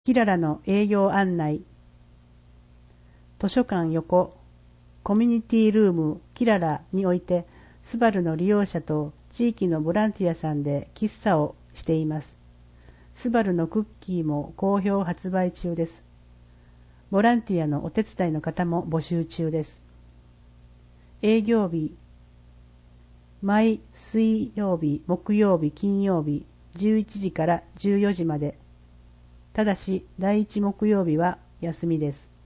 キララの営業案内。図書館横、コミュニティルームキララにおいて、スバルの利用者と地域のボランティアさんで喫茶をしています。スバルのクッキーも好評発売中です。ボランティアのお手伝いの方も募集中です。営業日、毎水曜日、木曜日、金曜日、11時から14時まで。ただし、第1木曜日は休みです。